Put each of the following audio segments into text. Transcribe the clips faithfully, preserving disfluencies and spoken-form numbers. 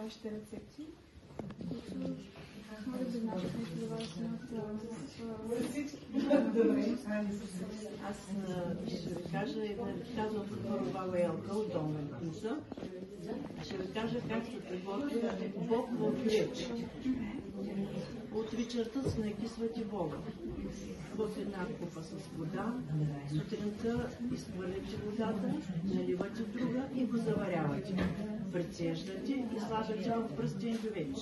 вашите рецепти, които могат да значат нещо за вас. Аз ще ви кажа, казвам първо баба Елка от Долна Куса. Ще ви кажа как се приготвя боб в гювеч. От вечерта се накисвате боба в една купа с вода. Сутринта изхвърляте водата, наливате друга и го заварявате. Прецеждате и слагате в пръстен гювеч.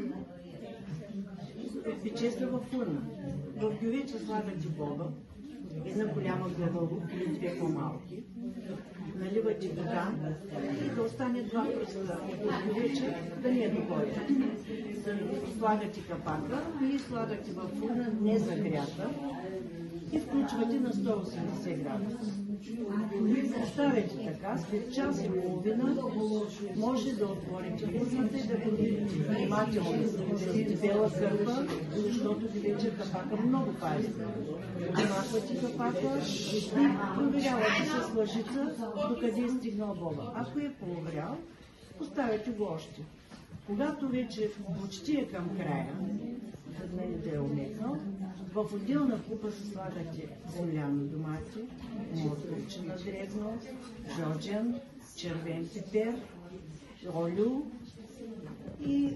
Пече се във фурна. В гювеча слагате боба, една голяма глава или две по-малки, наливате вода и да остане два пръста от гювеча да не е догоря. Слагате капака и слагате във фурна незагрята и включвате на сто и осемдесет градуса. Оставяте така, след час и половина може да отворите фурната и да го видите внимателно с бела кърпа, защото вече капака много пази. Намахвате капака и проверявате с лъжица докъде е стигнал боба. Ако е поврял, поставяте го още. Когато вече почти е към края, за да е умекнал, в отделна купа се слагате земляни домати, морковчина дребно, жълчен, червен пипер, олио и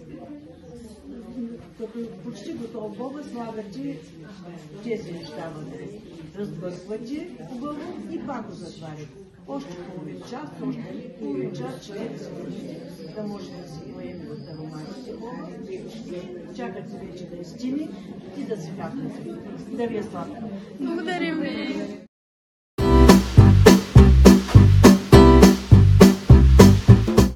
като почти готов боба слагате тези неща вътре. Разбърквате хубаво и пак го затваряте. Още половин час, още половин час, човек да може да си поеме от ароматите. Чакате вече да изтине и да се хапнете. Да ви е сладко. Благодарим ви!